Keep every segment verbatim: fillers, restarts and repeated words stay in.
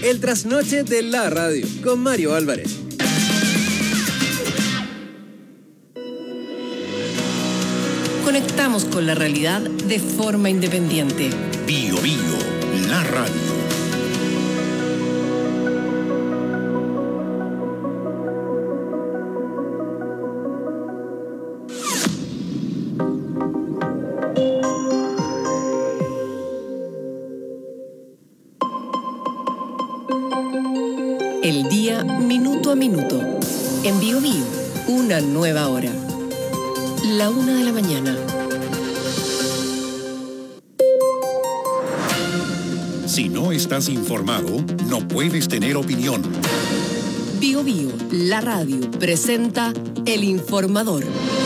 El trasnoche de la radio, con Mario Álvarez. Conectamos con la realidad de forma independiente. Bio Bio, la radio. El día minuto a minuto. En Bio Bio, una nueva hora. La una de la mañana. Si no estás informado, no puedes tener opinión. Bio Bio, la radio, presenta El Informador.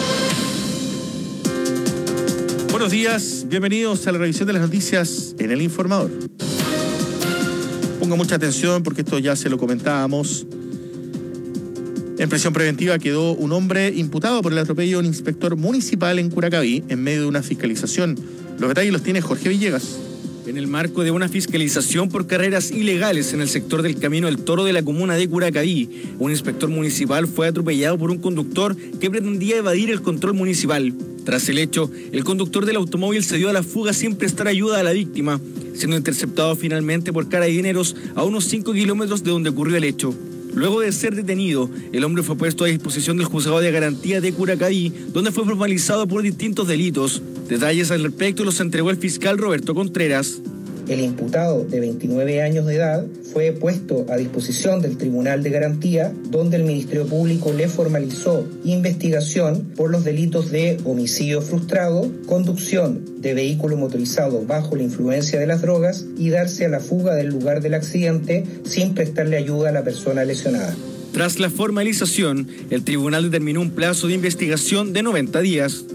Buenos días, bienvenidos a la revisión de las noticias en El Informador. Ponga mucha atención porque esto ya se lo comentábamos. En prisión preventiva quedó un hombre imputado por el atropello de un inspector municipal en Curacaví en medio de una fiscalización. Los detalles los tiene Jorge Villegas. En el marco de una fiscalización por carreras ilegales en el sector del Camino del Toro de la comuna de Curacaví, un inspector municipal fue atropellado por un conductor que pretendía evadir el control municipal. Tras el hecho, el conductor del automóvil se dio a la fuga sin prestar ayuda a la víctima, siendo interceptado finalmente por carabineros a unos cinco kilómetros de donde ocurrió el hecho. Luego de ser detenido, el hombre fue puesto a disposición del juzgado de garantía de Curacaví, donde fue formalizado por distintos delitos. Detalles al respecto los entregó el fiscal Roberto Contreras. El imputado, de veintinueve años de edad, fue puesto a disposición del Tribunal de Garantía, donde el Ministerio Público le formalizó investigación por los delitos de homicidio frustrado, conducción de vehículo motorizado bajo la influencia de las drogas y darse a la fuga del lugar del accidente sin prestarle ayuda a la persona lesionada. Tras la formalización, el tribunal determinó un plazo de investigación de noventa días.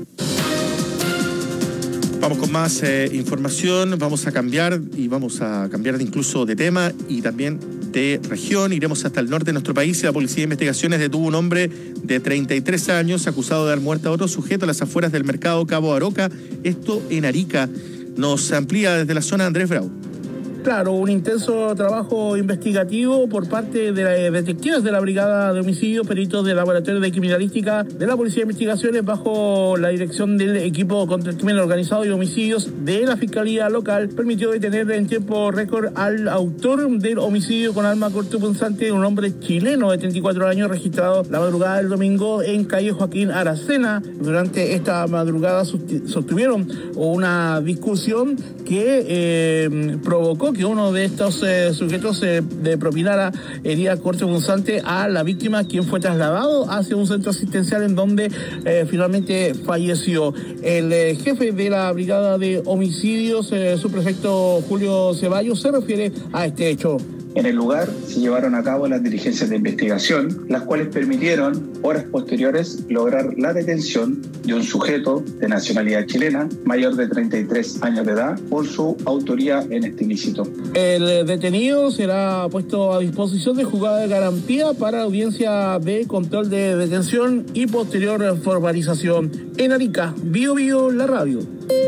Vamos con más eh, información, vamos a cambiar y vamos a cambiar de incluso de tema y también de región. Iremos hasta el norte de nuestro país y la Policía de Investigaciones detuvo a un hombre de treinta y tres años acusado de dar muerte a otro sujeto a las afueras del mercado Cabo Aroca, esto en Arica. Nos amplía desde la zona Andrés Bravo. Claro, un intenso trabajo investigativo por parte de detectives de la Brigada de Homicidios, peritos del Laboratorio de Criminalística de la Policía de Investigaciones bajo la dirección del equipo contra el crimen organizado y homicidios de la Fiscalía Local, permitió detener en tiempo récord al autor del homicidio con arma cortopunzante, un hombre chileno de treinta y cuatro años registrado la madrugada del domingo en calle Joaquín Aracena. Durante esta madrugada sostuvieron una discusión que eh, provocó que uno de estos eh, sujetos eh, de propinara herida cortopunzante a la víctima, quien fue trasladado hacia un centro asistencial en donde eh, finalmente falleció. El eh, jefe de la Brigada de Homicidios, eh, subprefecto Julio Ceballos, se refiere a este hecho. En el lugar se llevaron a cabo las diligencias de investigación, las cuales permitieron, horas posteriores, lograr la detención de un sujeto de nacionalidad chilena, mayor de treinta y tres años de edad, por su autoría en este ilícito. El detenido será puesto a disposición de juzgado de garantía para audiencia de control de detención y posterior formalización. En Arica, Bio Bio, la radio.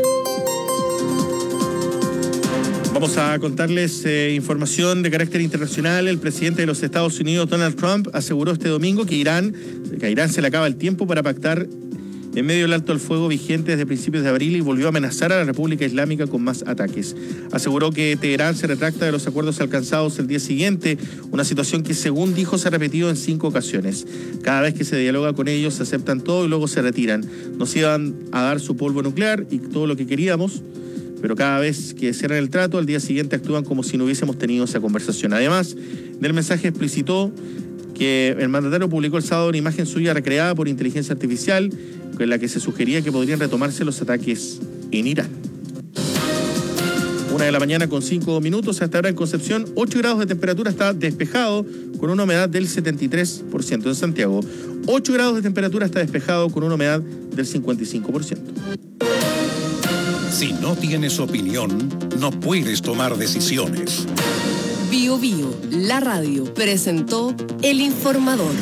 Vamos a contarles eh, información de carácter internacional. El presidente de los Estados Unidos, Donald Trump, aseguró este domingo que Irán, que a Irán se le acaba el tiempo para pactar en medio del alto al fuego vigente desde principios de abril y volvió a amenazar a la República Islámica con más ataques. Aseguró que Teherán se retracta de los acuerdos alcanzados el día siguiente, una situación que, según dijo, se ha repetido en cinco ocasiones. Cada vez que se dialoga con ellos, se aceptan todo y luego se retiran. Nos iban a dar su polvo nuclear y todo lo que queríamos, pero cada vez que cierran el trato, al día siguiente actúan como si no hubiésemos tenido esa conversación. Además, del mensaje explicitó que el mandatario publicó el sábado una imagen suya recreada por inteligencia artificial en la que se sugería que podrían retomarse los ataques en Irán. Una de la mañana con cinco minutos, hasta ahora en Concepción, ocho grados de temperatura, está despejado con una humedad del setenta y tres por ciento. En Santiago, ocho grados de temperatura, está despejado con una humedad del cincuenta y cinco por ciento. Si no tienes opinión, no puedes tomar decisiones. Bio Bio, la radio, presentó El Informador.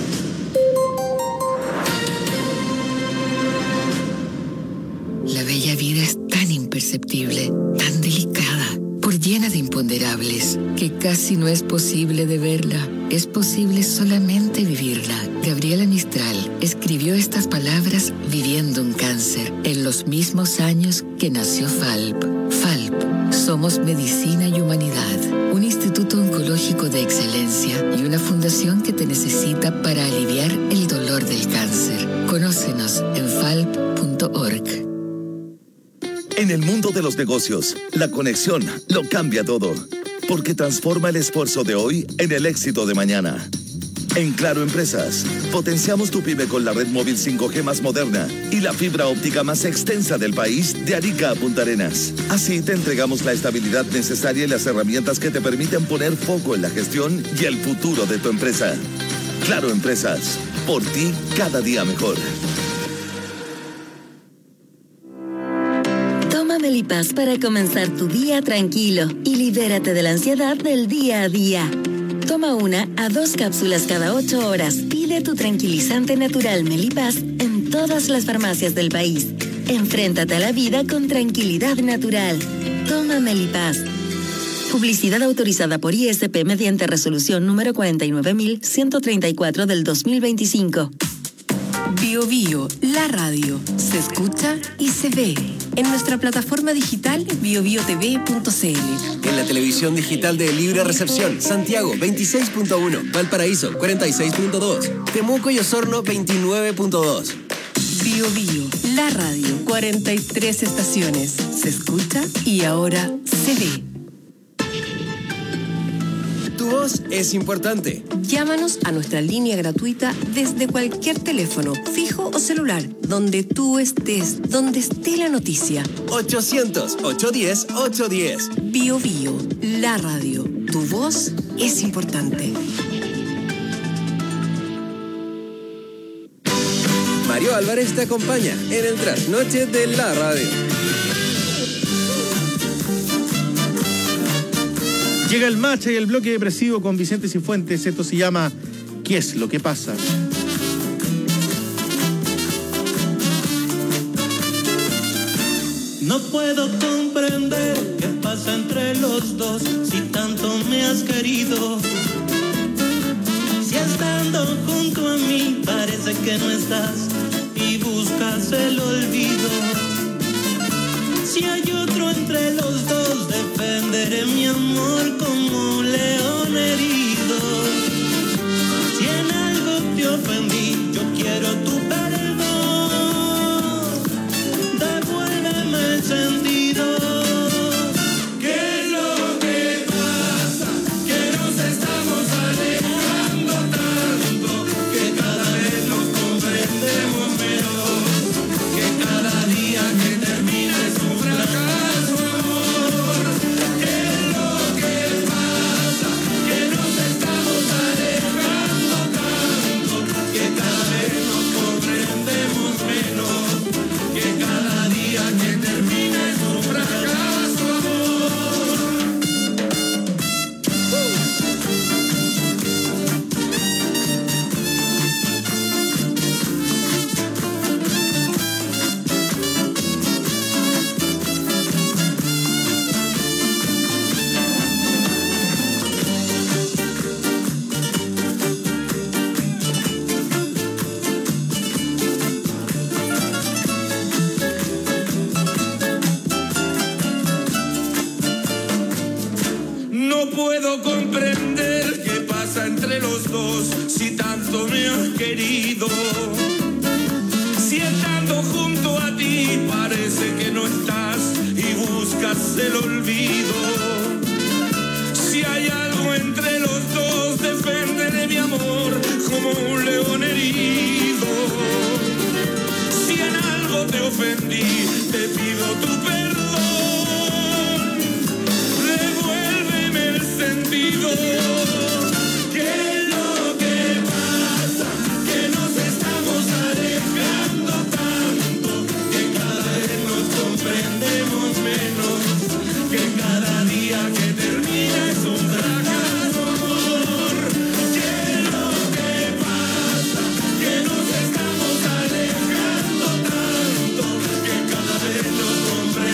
La bella vida es tan imperceptible, tan delicada, por llena de imposibilidades. imponderables, que casi no es posible de verla. Es posible solamente vivirla. Gabriela Mistral escribió estas palabras viviendo un cáncer en los mismos años que nació F A L P. F A L P, somos medicina y humanidad, un instituto oncológico de excelencia y una fundación que te necesita para aliviar el dolor del cáncer. Conócenos en falp punto org. En el mundo de los negocios, la conexión lo cambia todo, porque transforma el esfuerzo de hoy en el éxito de mañana. En Claro Empresas, potenciamos tu pyme con la red móvil cinco G más moderna y la fibra óptica más extensa del país, de Arica a Punta Arenas. Así te entregamos la estabilidad necesaria y las herramientas que te permiten poner foco en la gestión y el futuro de tu empresa. Claro Empresas, por ti cada día mejor. Melipaz para comenzar tu día tranquilo y libérate de la ansiedad del día a día. Toma una a dos cápsulas cada ocho horas. Pide tu tranquilizante natural Melipaz en todas las farmacias del país. Enfréntate a la vida con tranquilidad natural. Toma Melipaz. Publicidad autorizada por I S P mediante resolución número cuarenta y nueve mil ciento treinta y cuatro del dos mil veinticinco. Bio Bio, la radio, se escucha y se ve en nuestra plataforma digital bio bio t v punto c l. En la televisión digital de Libre Recepción, Santiago veintiséis punto uno, Valparaíso cuarenta y seis punto dos, Temuco y Osorno veintinueve punto dos. Bio Bio, la radio, cuarenta y tres estaciones, se escucha y ahora se ve. Tu voz es importante. Llámanos a nuestra línea gratuita desde cualquier teléfono, fijo o celular, donde tú estés, donde esté la noticia. ochocientos, ochocientos diez, ochocientos diez. Bio Bio, la radio. Tu voz es importante. Mario Álvarez te acompaña en el trasnoche de la radio. Llega el match y el bloque depresivo con Vicente Cifuentes. Esto se llama ¿Qué es lo que pasa? No puedo comprender qué pasa entre los dos, si tanto me has querido. Si estando junto a mí parece que no estás y buscas el olvido. Si hay otro entre los dos, defenderé mi amor como un león herido. Si en algo te ofendí, yo quiero tu perdón. Devuélveme el sentido. ¿Qué es lo que pasa? Que nos estamos alejando tanto, que cada vez nos comprendemos menos, que cada día que termina es un fracaso, amor. ¿Qué es lo que pasa? Que nos estamos alejando tanto, que cada vez nos comprendemos menos, que cada día que termina es un fracaso, amor. No puedo comprender qué pasa entre los dos, si tanto me has querido. Si estando junto a ti parece que no estás y buscas el olvido. Si hay algo entre los dos, defenderé mi amor como un león herido. Si en algo te ofendí, te pido tu perdón. Devuélveme el sentido. ¿Qué es lo que pasa? Que nos estamos alejando tanto, que cada vez nos comprendemos menos, que cada día que termina es un fracaso, amor. ¿Qué es lo que pasa? Que nos estamos alejando tanto, que cada vez nos comprendemos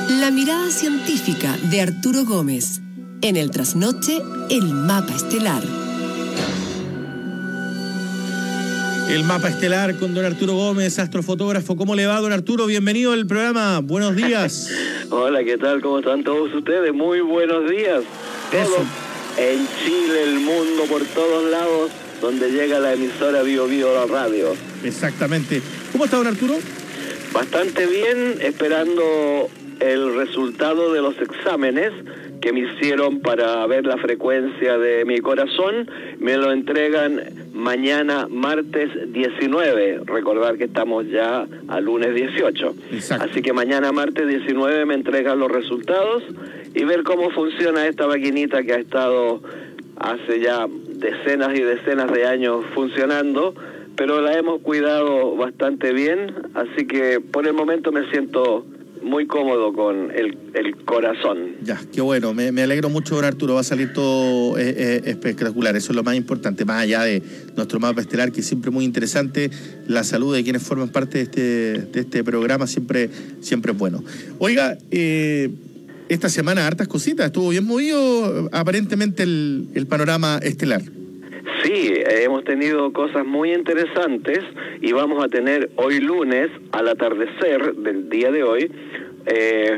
La mirada científica de Arturo Gómez. En el trasnoche, el mapa estelar. El mapa estelar con don Arturo Gómez, astrofotógrafo. ¿Cómo le va, don Arturo? Bienvenido al programa. Buenos días. Hola, ¿qué tal? ¿Cómo están todos ustedes? Muy buenos días. Todos en Chile, el mundo, por todos lados, donde llega la emisora Bio Bio la radio. Exactamente. ¿Cómo está, don Arturo? Bastante bien, esperando el resultado de los exámenes que me hicieron para ver la frecuencia de mi corazón. Me lo entregan mañana martes diecinueve. Recordar que estamos ya a lunes dieciocho. Exacto. Así que mañana martes diecinueve me entregan los resultados y ver cómo funciona esta maquinita que ha estado hace ya decenas y decenas de años funcionando, pero la hemos cuidado bastante bien, así que por el momento me siento muy cómodo con el, el corazón. Ya, qué bueno, me, me alegro mucho, don Arturo, va a salir todo eh, eh, espectacular, eso es lo más importante, más allá de nuestro mapa estelar, que es siempre muy interesante, la salud de quienes forman parte de este, de este programa siempre, siempre es bueno. Oiga, eh, esta semana hartas cositas, estuvo bien movido aparentemente el, el panorama estelar. Sí, hemos tenido cosas muy interesantes y vamos a tener hoy lunes, al atardecer del día de hoy, eh,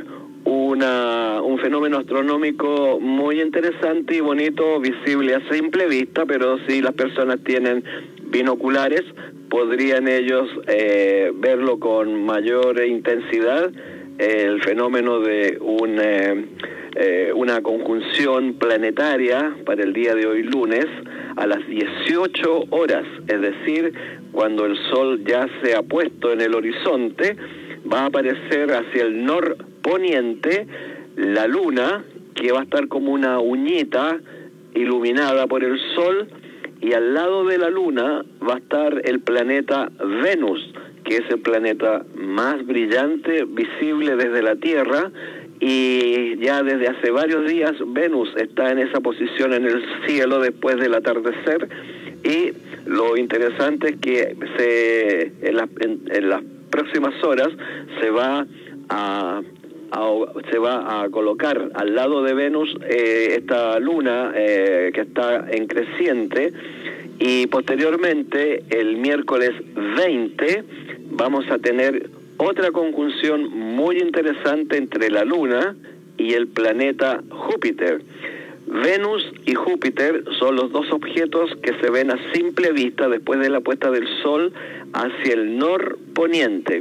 una, un fenómeno astronómico muy interesante y bonito, visible a simple vista, pero si las personas tienen binoculares, podrían ellos eh, verlo con mayor intensidad, el fenómeno de un... Eh, Eh, una conjunción planetaria para el día de hoy lunes a las dieciocho horas, es decir, cuando el Sol ya se ha puesto en el horizonte, va a aparecer hacia el norponiente la Luna, que va a estar como una uñita iluminada por el Sol, y al lado de la Luna va a estar el planeta Venus, que es el planeta más brillante visible desde la Tierra, y ya desde hace varios días Venus está en esa posición en el cielo después del atardecer, y lo interesante es que se en, la, en, en las próximas horas se va a, a se va a colocar al lado de Venus eh, esta luna eh, que está en creciente, y posteriormente el miércoles veinte vamos a tener otra conjunción muy interesante entre la Luna y el planeta Júpiter. Venus y Júpiter son los dos objetos que se ven a simple vista después de la puesta del Sol hacia el norponiente.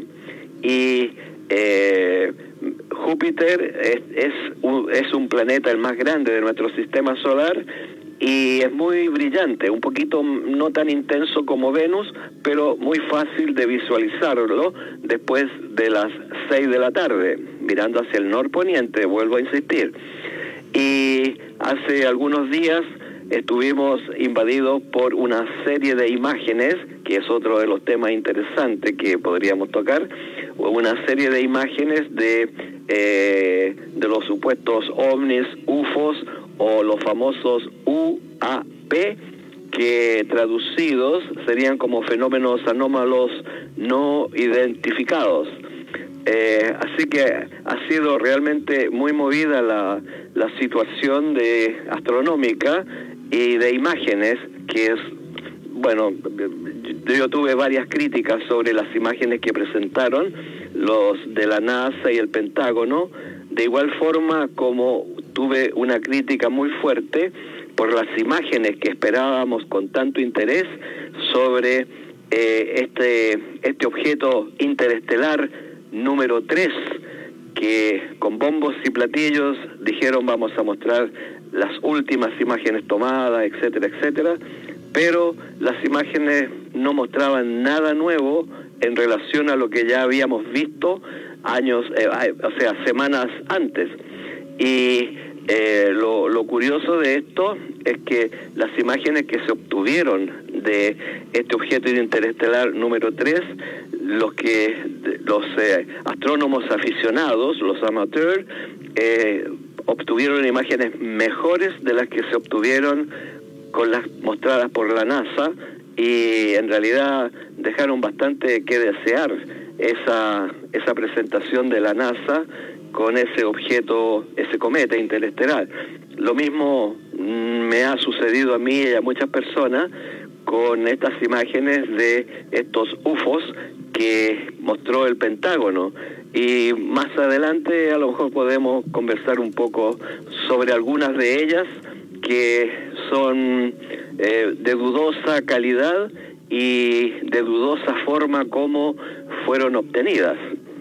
Y eh, Júpiter es, es, un, es un planeta el más grande de nuestro sistema solar, y es muy brillante, un poquito no tan intenso como Venus, pero muy fácil de visualizarlo después de las seis de la tarde, mirando hacia el norponiente, vuelvo a insistir. Y hace algunos días estuvimos invadidos por una serie de imágenes, que es otro de los temas interesantes que podríamos tocar, una serie de imágenes de, eh, de los supuestos ovnis, U F Os, o los famosos U A P, que traducidos serían como fenómenos anómalos no identificados. Eh, así que ha sido realmente muy movida la, la situación de astronómica y de imágenes, que es, bueno, yo tuve varias críticas sobre las imágenes que presentaron los de la NASA y el Pentágono, de igual forma como tuve una crítica muy fuerte por las imágenes que esperábamos con tanto interés sobre eh, este, este objeto interestelar número tres, que con bombos y platillos dijeron vamos a mostrar las últimas imágenes tomadas, etcétera, etcétera, pero las imágenes no mostraban nada nuevo en relación a lo que ya habíamos visto años, eh, o sea, semanas antes. Y eh, lo, lo curioso de esto es que las imágenes que se obtuvieron de este objeto interestelar número tres, los que los eh, astrónomos aficionados, los amateurs, eh, obtuvieron imágenes mejores de las que se obtuvieron con las mostradas por la NASA, y en realidad dejaron bastante que desear esa, esa presentación de la NASA con ese objeto, ese cometa interestelar. Lo mismo me ha sucedido a mí y a muchas personas con estas imágenes de estos U F Os que mostró el Pentágono. Y más adelante a lo mejor podemos conversar un poco sobre algunas de ellas que son eh, de dudosa calidad y de dudosa forma como fueron obtenidas.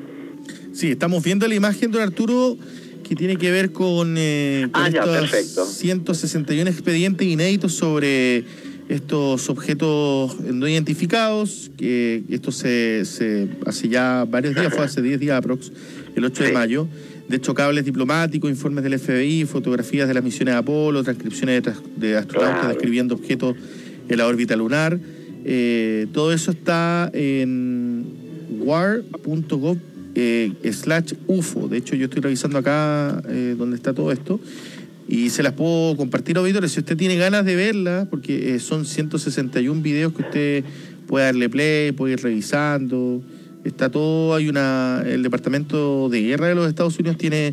Sí, estamos viendo la imagen, don Arturo, que tiene que ver con, eh, con ah, ya, estos perfecto. ciento sesenta y uno expedientes inéditos sobre estos objetos no identificados, que esto se, se hace ya varios días, fue hace diez días aprox, el ocho de mayo. De hecho, cables diplomáticos, informes del F B I, fotografías de las misiones de Apolo, transcripciones de, de astronautas claro. describiendo objetos en la órbita lunar. Eh, todo eso está en war punto gov eh, slash U F O. De hecho, yo estoy revisando acá eh, donde está todo esto y se las puedo compartir, auditores, si usted tiene ganas de verla, porque eh, son ciento sesenta y uno videos que usted puede darle play, puede ir revisando. Está todo, hay una, el Departamento de Guerra de los Estados Unidos tiene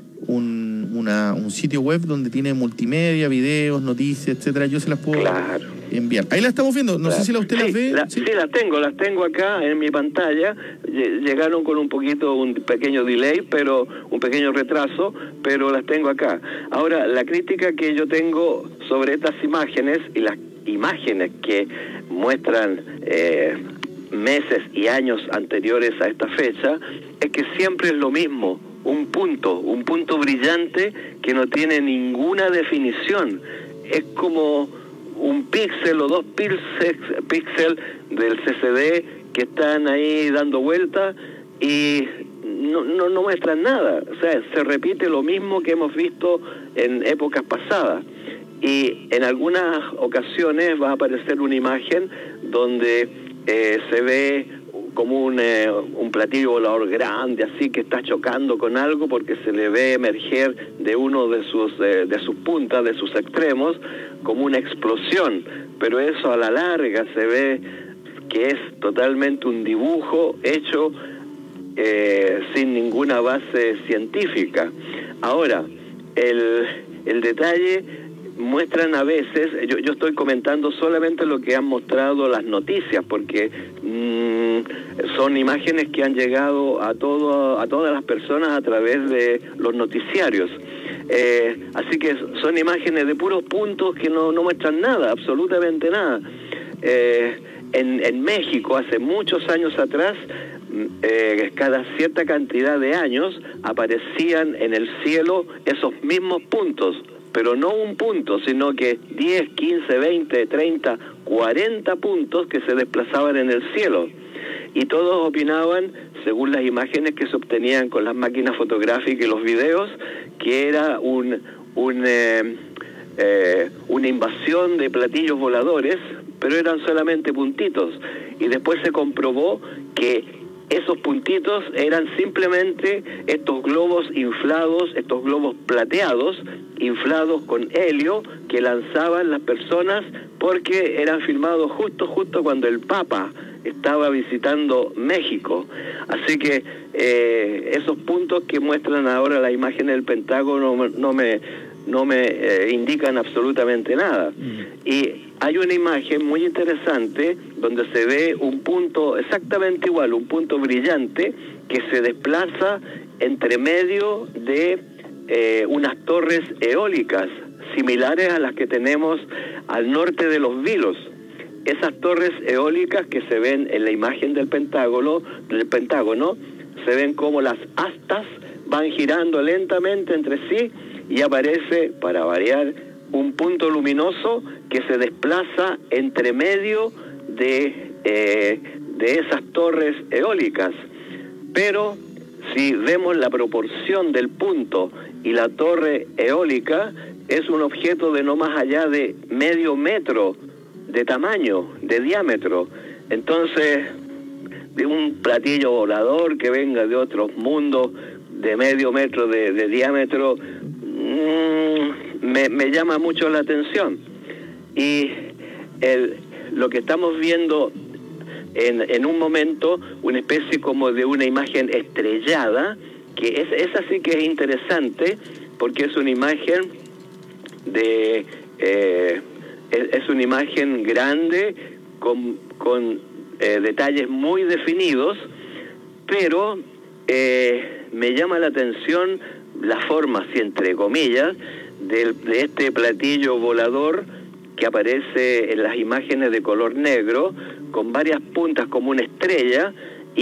un, una, un sitio web donde tiene multimedia, videos, noticias, etcétera. Yo se las puedo claro. enviar. Ahí la estamos viendo, no claro. sé si la usted sí, las ve. La, ¿sí? sí, las tengo, las tengo acá en mi pantalla. Llegaron con un poquito, un pequeño delay, pero un pequeño retraso, pero las tengo acá. Ahora, la crítica que yo tengo sobre estas imágenes y las imágenes que muestran eh, meses y años anteriores a esta fecha, es que siempre es lo mismo, un punto, un punto brillante que no tiene ninguna definición. Es como un píxel o dos píxeles del C C D que están ahí dando vueltas y no, no, no muestran nada. O sea, se repite lo mismo que hemos visto en épocas pasadas. Y en algunas ocasiones va a aparecer una imagen donde eh, se ve como un, eh, un platillo volador grande, así que está chocando con algo porque se le ve emerger de uno de sus, eh, de sus puntas, de sus extremos, como una explosión. Pero eso a la larga se ve que es totalmente un dibujo hecho eh, sin ninguna base científica. Ahora, el, el detalle... muestran a veces, yo, yo estoy comentando solamente lo que han mostrado las noticias, porque mmm, son imágenes que han llegado a todo, a todas las personas a través de los noticiarios. Eh, así que son imágenes de puros puntos que no, no muestran nada, absolutamente nada. Eh, en, en México, hace muchos años atrás, eh, cada cierta cantidad de años aparecían en el cielo esos mismos puntos, pero no un punto, sino que diez, quince, veinte, treinta, cuarenta puntos que se desplazaban en el cielo. Y todos opinaban, según las imágenes que se obtenían con las máquinas fotográficas y los videos, que era un, un, eh, eh, una invasión de platillos voladores, pero eran solamente puntitos. Y después se comprobó que esos puntitos eran simplemente estos globos inflados, estos globos plateados, inflados con helio, que lanzaban las personas porque eran filmados justo, justo cuando el Papa estaba visitando México. Así que eh, esos puntos que muestran ahora la imagen del Pentágono no me, no me eh, indican absolutamente nada. Mm. Y hay una imagen muy interesante donde se ve un punto exactamente igual, un punto brillante que se desplaza entre medio de eh, unas torres eólicas similares a las que tenemos al norte de Los Vilos. Esas torres eólicas que se ven en la imagen del Pentágono, del Pentágono, se ven como las astas van girando lentamente entre sí y aparece, para variar, un punto luminoso que se desplaza entre medio de, eh, de esas torres eólicas. Pero si vemos la proporción del punto y la torre eólica, es un objeto de no más allá de medio metro de tamaño, de diámetro. Entonces, de un platillo volador que venga de otros mundos de medio metro de, de diámetro, mmm, me, me llama mucho la atención. Y el, lo que estamos viendo en, en un momento una especie como de una imagen estrellada, que es, es así que es interesante, porque es una imagen de eh, es, es una imagen grande con, con eh, detalles muy definidos, pero eh, me llama la atención la forma, así entre comillas, de, de este platillo volador que aparece en las imágenes de color negro, con varias puntas como una estrella,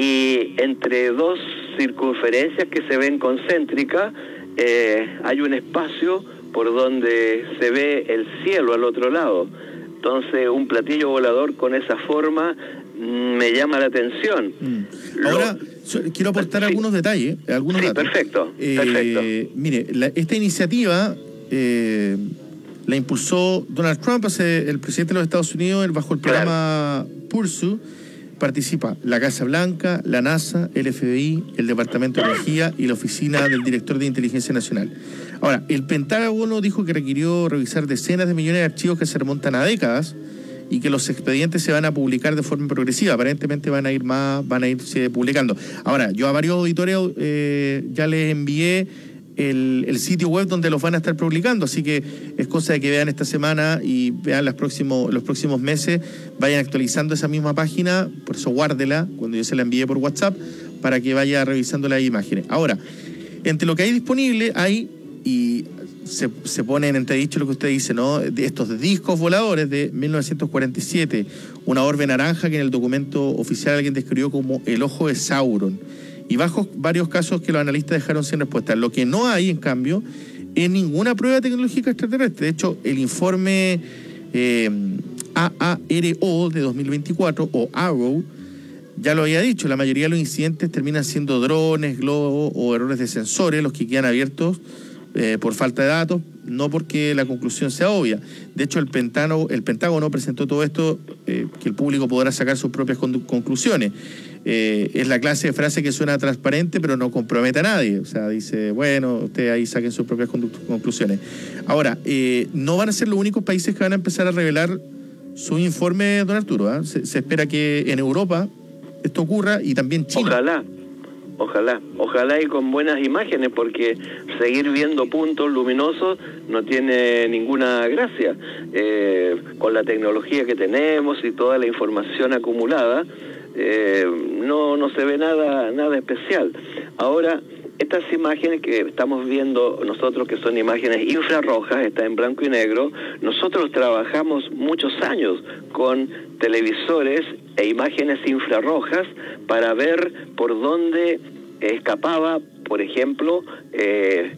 y entre dos circunferencias que se ven concéntricas, eh, hay un espacio por donde se ve el cielo al otro lado. Entonces, un platillo volador con esa forma mm, me llama la atención. Mm. Ahora, Lo... quiero aportar sí. algunos detalles, algunos sí, datos. perfecto, eh, perfecto. Mire, la, esta iniciativa eh, la impulsó Donald Trump, hace el presidente de los Estados Unidos, bajo el programa claro. Pursuit. Participa la Casa Blanca, la NASA, el F B I, el Departamento de Energía y la Oficina del Director de Inteligencia Nacional. Ahora, el Pentágono dijo que requirió revisar decenas de millones de archivos que se remontan a décadas y que los expedientes se van a publicar de forma progresiva. Aparentemente van a ir más, van a irse publicando. Ahora, yo a varios auditores eh, ya les envié El, el sitio web donde los van a estar publicando, así que es cosa de que vean esta semana y vean los próximos, los próximos meses, vayan actualizando esa misma página, por eso guárdela cuando yo se la envíe por WhatsApp, para que vaya revisando las imágenes. Ahora, entre lo que hay disponible hay, y se, se pone en entredicho lo que usted dice, ¿no?, de estos discos voladores de mil novecientos cuarenta y siete, una orbe naranja que en el documento oficial alguien describió como el ojo de Sauron, y bajo varios casos que los analistas dejaron sin respuesta. Lo que no hay, en cambio, es ninguna prueba tecnológica extraterrestre. De hecho, el informe eh, A A R O de dos mil veinticuatro, o AARO, ya lo había dicho, la mayoría de los incidentes terminan siendo drones, globos o errores de sensores los que quedan abiertos eh, por falta de datos, no porque la conclusión sea obvia. De hecho, el Pentágono, el Pentágono presentó todo esto, eh, que el público podrá sacar sus propias conclusiones. Eh, es la clase de frase que suena transparente pero no compromete a nadie, o sea, dice, bueno, ustedes ahí saquen sus propias conclusiones. Ahora, eh, no van a ser los únicos países que van a empezar a revelar su informe, don Arturo, ¿eh? se, se espera que en Europa esto ocurra, y también China. Ojalá, ojalá, ojalá y con buenas imágenes, porque seguir viendo puntos luminosos no tiene ninguna gracia. Eh, con la tecnología que tenemos y toda la información acumulada, Eh, no no se ve nada nada especial. Ahora, estas imágenes que estamos viendo nosotros, que son imágenes infrarrojas, está en blanco y negro, nosotros trabajamos muchos años con televisores e imágenes infrarrojas para ver por dónde escapaba, por ejemplo, eh,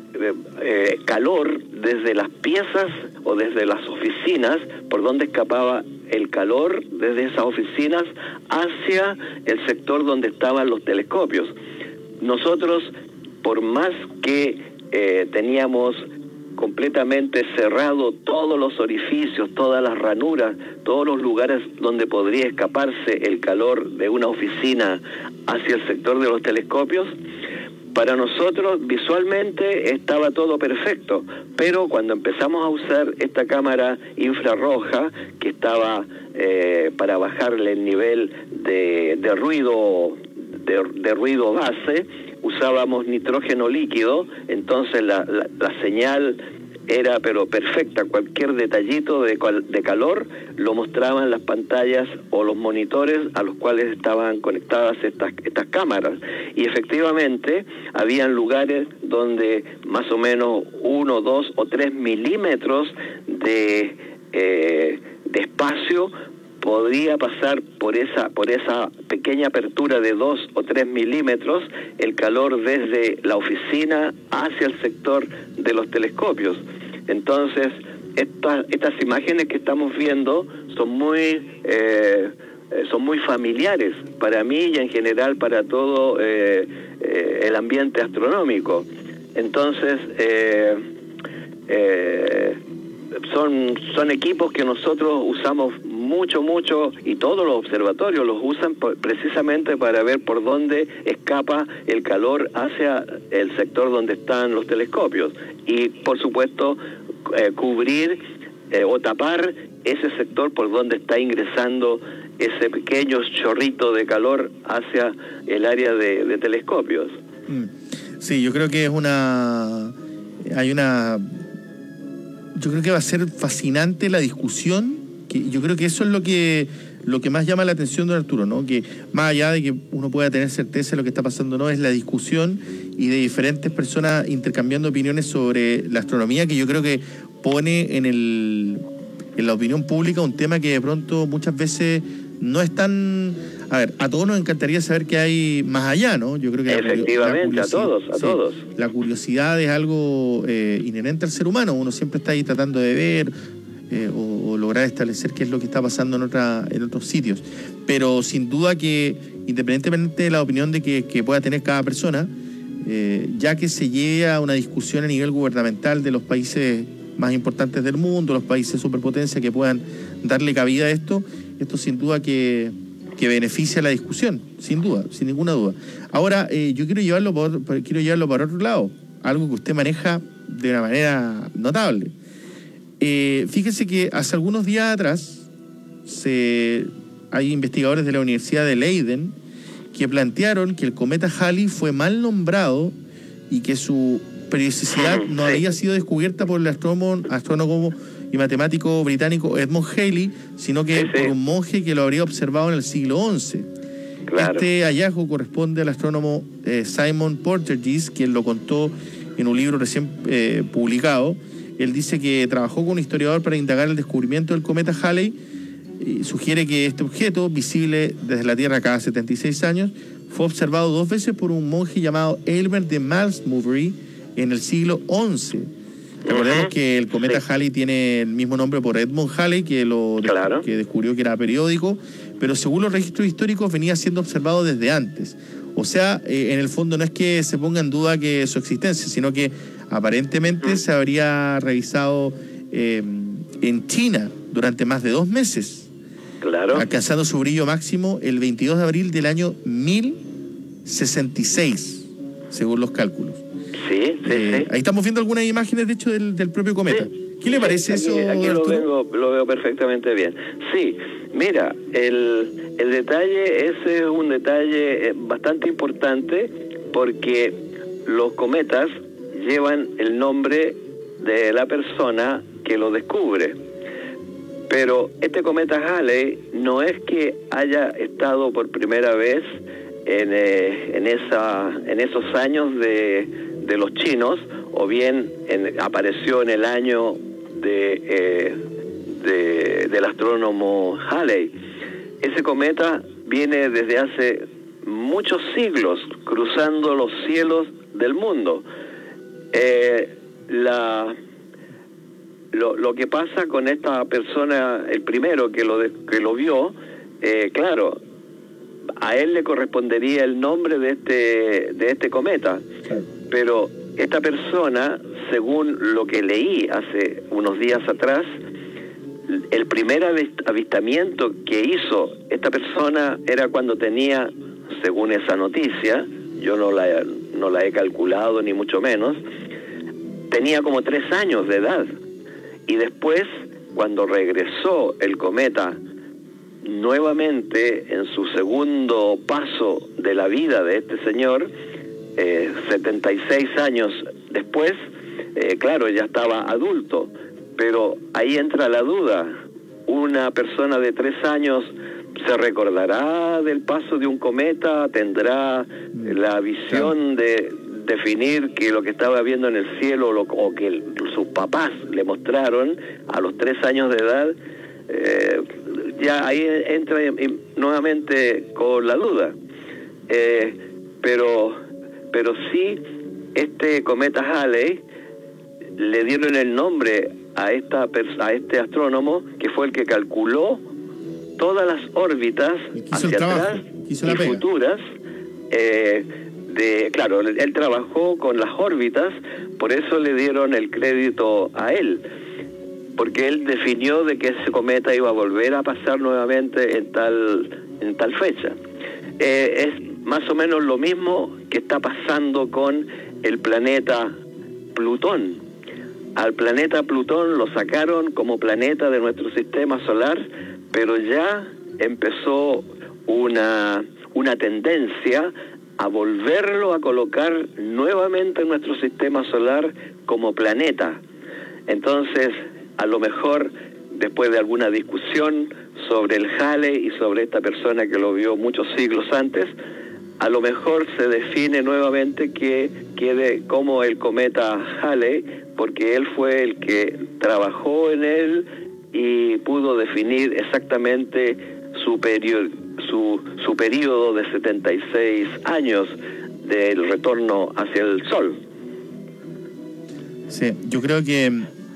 eh, calor desde las piezas o desde las oficinas, por dónde escapaba el calor desde esas oficinas hacia el sector donde estaban los telescopios. Nosotros, por más que eh, teníamos completamente cerrado todos los orificios, todas las ranuras, todos los lugares donde podría escaparse el calor de una oficina hacia el sector de los telescopios, para nosotros visualmente estaba todo perfecto, pero cuando empezamos a usar esta cámara infrarroja, que estaba eh, para bajarle el nivel de, de ruido de, de ruido base, usábamos nitrógeno líquido, entonces la, la, la señal era pero perfecta. Cualquier detallito de, de calor lo mostraban las pantallas o los monitores a los cuales estaban conectadas estas, estas cámaras, y efectivamente habían lugares donde más o menos uno, dos o tres milímetros de, eh, de espacio podría pasar por esa por esa pequeña apertura de dos o tres milímetros el calor desde la oficina hacia el sector de los telescopios. Entonces, estas estas imágenes que estamos viendo son muy eh, son muy familiares para mí y en general para todo eh, eh, el ambiente astronómico. Entonces, eh, eh, son son equipos que nosotros usamos mucho, mucho, y todos los observatorios los usan por, precisamente para ver por dónde escapa el calor hacia el sector donde están los telescopios, y por supuesto eh, cubrir eh, o tapar ese sector por donde está ingresando ese pequeño chorrito de calor hacia el área de, de telescopios. Sí, yo creo que es una... Hay una... Yo creo que va a ser fascinante la discusión, que yo creo que eso es lo que lo que más llama la atención de Arturo, ¿no? Que más allá de que uno pueda tener certeza de lo que está pasando, no, es la discusión y de diferentes personas intercambiando opiniones sobre la astronomía, que yo creo que pone en el en la opinión pública un tema que de pronto muchas veces no es tan... A ver, a todos nos encantaría saber qué hay más allá, ¿no? Yo creo que efectivamente, la a todos, a sí, todos. La curiosidad es algo eh, inherente al ser humano. Uno siempre está ahí tratando de ver eh, o, o lograr establecer qué es lo que está pasando en otra en otros sitios. Pero sin duda que, independientemente de la opinión de que, que pueda tener cada persona, eh, ya que se llegue a una discusión a nivel gubernamental de los países más importantes del mundo, los países superpotencia que puedan darle cabida a esto, esto sin duda que, que beneficia la discusión, sin duda, sin ninguna duda. Ahora, eh, yo quiero llevarlo por, quiero llevarlo para otro lado, algo que usted maneja de una manera notable. Eh, fíjese que hace algunos días atrás se, hay investigadores de la Universidad de Leiden que plantearon que el cometa Halley fue mal nombrado y que su periodicidad no había sido descubierta por el astrónomo, astrónomo y matemático británico Edmund Halley, sino que sí, sí. por un monje que lo habría observado en el siglo once. Claro. Este hallazgo corresponde al astrónomo eh, Simon Porteous, quien lo contó en un libro recién eh, publicado. Él dice que trabajó con un historiador para indagar el descubrimiento del cometa Halley y sugiere que este objeto, visible desde la Tierra cada setenta y seis años, fue observado dos veces por un monje llamado Aylmer de Malmesbury en el siglo once. Recordemos uh-huh. que el cometa sí. Halley tiene el mismo nombre por Edmund Halley, que lo claro. que descubrió que era periódico, pero según los registros históricos venía siendo observado desde antes. O sea, eh, en el fondo no es que se ponga en duda que su existencia, sino que aparentemente uh-huh. se habría revisado eh, en China durante más de dos meses, claro. alcanzando su brillo máximo el veintidós de abril del año mil sesenta y seis, según los cálculos. Sí, sí, eh, sí. Ahí estamos viendo algunas imágenes, de hecho, del, del propio cometa. Sí, ¿qué le parece sí, aquí, eso? Aquí lo veo, lo veo perfectamente bien. Sí, mira, el, el detalle, ese es un detalle bastante importante porque los cometas llevan el nombre de la persona que lo descubre. Pero este cometa Halley no es que haya estado por primera vez en, eh, en, esa, en esos años de, de los chinos, o bien en, apareció en el año de, eh, de, del astrónomo Halley. Ese cometa viene desde hace muchos siglos cruzando los cielos del mundo. Eh, la... Lo, lo que pasa con esta persona, el primero que lo de, que lo vio, eh, claro, a él le correspondería el nombre de este de este cometa, sí. Pero esta persona, según lo que leí hace unos días atrás, el primer avistamiento que hizo esta persona era cuando tenía, según esa noticia, yo no la no la he calculado ni mucho menos, tenía como tres años de edad. Y después, cuando regresó el cometa nuevamente en su segundo paso de la vida de este señor, eh, setenta y seis años después, eh, claro, ya estaba adulto, pero ahí entra la duda. Una persona de tres años se recordará del paso de un cometa, tendrá la visión de definir que lo que estaba viendo en el cielo lo, o que el, sus papás le mostraron a los tres años de edad, eh, ya ahí entra nuevamente con la duda. Eh, pero, pero sí, este cometa Halley le dieron el nombre a, esta, a este astrónomo que fue el que calculó todas las órbitas hacia atrás y futuras. Eh, De, claro, él, él trabajó con las órbitas, por eso le dieron el crédito a él, porque él definió de que ese cometa iba a volver a pasar nuevamente en tal en tal fecha. Eh, es más o menos lo mismo que está pasando con el planeta Plutón. Al planeta Plutón lo sacaron como planeta de nuestro sistema solar, pero ya empezó una, una tendencia a volverlo a colocar nuevamente en nuestro sistema solar como planeta. Entonces, a lo mejor, después de alguna discusión sobre el Halley y sobre esta persona que lo vio muchos siglos antes, a lo mejor se define nuevamente que quede como el cometa Halley, porque él fue el que trabajó en él y pudo definir exactamente su periodo, su, su periodo de setenta y seis años del retorno hacia el Sol. Sí, yo creo que,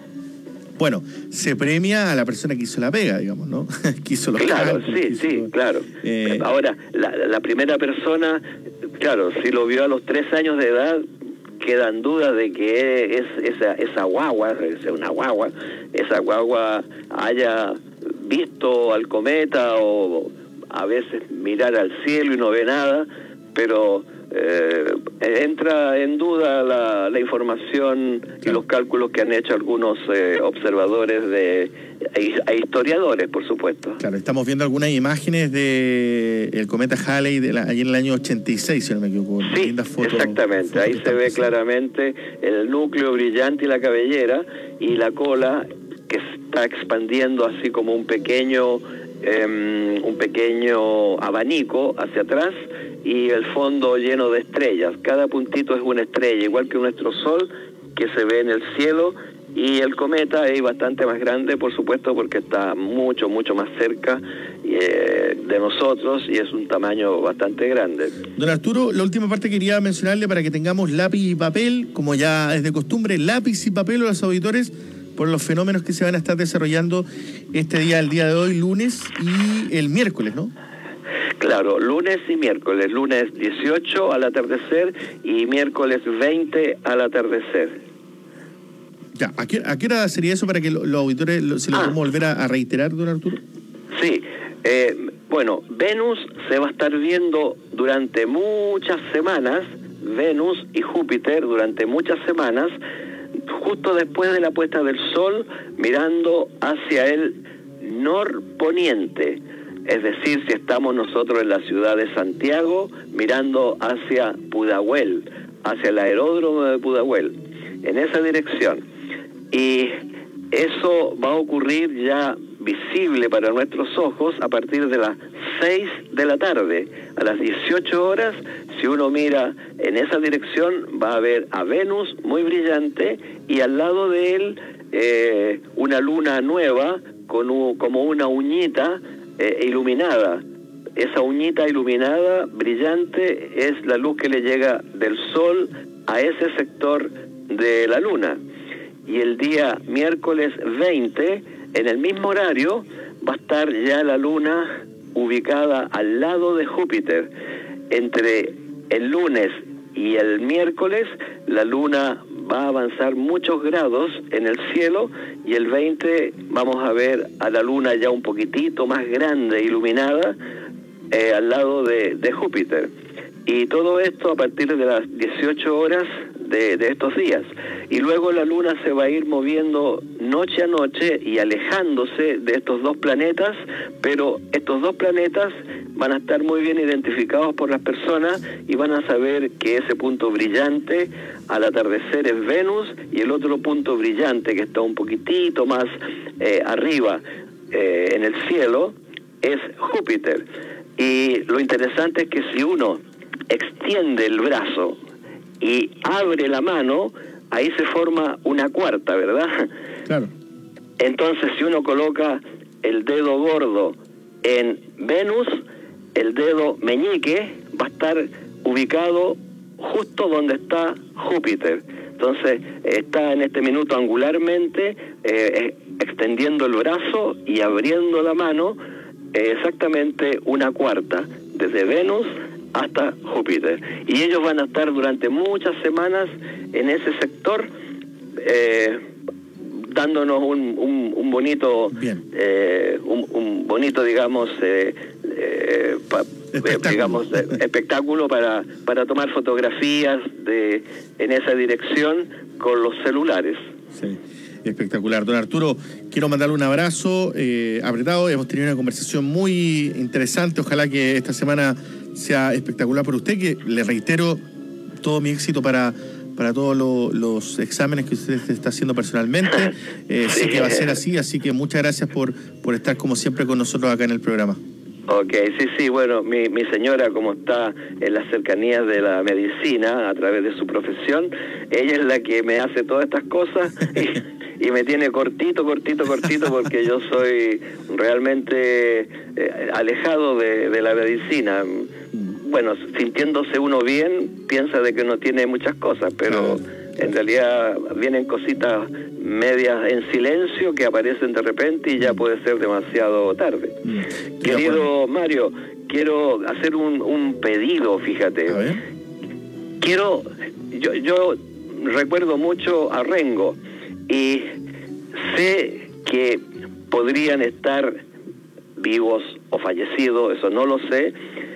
bueno, se premia a la persona que hizo la pega, digamos, ¿no? que hizo los Claro, cálculos, sí, que sí, hizo- claro. Eh, Ahora, la, la primera persona, claro, si lo vio a los tres años de edad, quedan dudas de que es esa, esa guagua, es una guagua, esa guagua haya visto al cometa o a veces mirar al cielo y no ve nada, pero eh, entra en duda la, la información y los cálculos que han hecho algunos eh, observadores de e, e historiadores, por supuesto. Claro, estamos viendo algunas imágenes de el cometa Halley de la, allí en el año ochenta y seis, si no me equivoco. Sí, Lindas fotos, exactamente. fotos Ahí que se están ve pasando. claramente el núcleo brillante y la cabellera y la cola que se está expandiendo así como un pequeño eh, un pequeño abanico hacia atrás y el fondo lleno de estrellas. Cada puntito es una estrella, igual que nuestro Sol que se ve en el cielo, y el cometa es bastante más grande, por supuesto, porque está mucho, mucho más cerca eh, de nosotros y es un tamaño bastante grande. Don Arturo, la última parte quería mencionarle para que tengamos lápiz y papel, como ya es de costumbre, lápiz y papel a los auditores por los fenómenos que se van a estar desarrollando este día, el día de hoy, lunes y el miércoles, ¿no? Claro, lunes y miércoles, lunes dieciocho al atardecer y miércoles veinte al atardecer. Ya, ¿a qué, a qué hora sería eso para que lo- los auditores lo- se lo Ah. podemos volver a, a reiterar, don Arturo? Sí, eh, bueno, Venus se va a estar viendo durante muchas semanas, Venus y Júpiter durante muchas semanas, justo después de la puesta del Sol, mirando hacia el norponiente. Es decir, si estamos nosotros en la ciudad de Santiago, mirando hacia Pudahuel, hacia el aeródromo de Pudahuel, en esa dirección. Y eso va a ocurrir ya visible para nuestros ojos a partir de las seis de la tarde. A las dieciocho horas, si uno mira en esa dirección, va a ver a Venus muy brillante y al lado de él eh, una luna nueva con u- como una uñita eh, iluminada. Esa uñita iluminada, brillante, es la luz que le llega del Sol a ese sector de la luna. Y el día miércoles veinte, en el mismo horario, va a estar ya la luna ubicada al lado de Júpiter. Entre el lunes y el miércoles, la luna va a avanzar muchos grados en el cielo y el veinte vamos a ver a la luna ya un poquitito más grande, iluminada, eh, al lado de, de Júpiter. Y todo esto a partir de las dieciocho horas de, de estos días. Y luego la luna se va a ir moviendo noche a noche y alejándose de estos dos planetas, pero estos dos planetas van a estar muy bien identificados por las personas y van a saber que ese punto brillante al atardecer es Venus y el otro punto brillante que está un poquitito más eh, arriba eh, en el cielo es Júpiter. Y lo interesante es que si uno extiende el brazo y abre la mano, ahí se forma una cuarta, ¿verdad? Claro. Entonces, si uno coloca el dedo gordo en Venus, el dedo meñique va a estar ubicado justo donde está Júpiter. Entonces, está en este minuto angularmente eh, extendiendo el brazo y abriendo la mano, eh, exactamente una cuarta, desde Venus hasta Júpiter. Y ellos van a estar durante muchas semanas en ese sector, eh, dándonos un, un, un bonito, eh, un, un bonito, digamos, eh, eh, pa, espectáculo. digamos, eh, espectáculo para, para tomar fotografías de en esa dirección con los celulares. Sí. espectacular. Don Arturo, quiero mandarle un abrazo eh, apretado. Hemos tenido una conversación muy interesante. Ojalá que esta semana sea espectacular para usted, que le reitero todo mi éxito para, para todos lo, los exámenes que usted está haciendo personalmente. Eh, sí. Sé que va a ser así, así que muchas gracias por, por estar como siempre con nosotros acá en el programa. Ok, sí, sí, bueno, mi, mi señora, como está en las cercanías de la medicina a través de su profesión, ella es la que me hace todas estas cosas y, y me tiene cortito, cortito, cortito, porque yo soy realmente eh, alejado de, de la medicina. Bueno, sintiéndose uno bien, piensa de que no tiene muchas cosas, pero en realidad vienen cositas medias en silencio que aparecen de repente y ya puede ser demasiado tarde. Mm. Querido Mario, quiero hacer un, un pedido, fíjate. A ver. Quiero, yo, yo recuerdo mucho a Rengo y sé que podrían estar vivos o fallecidos, eso no lo sé.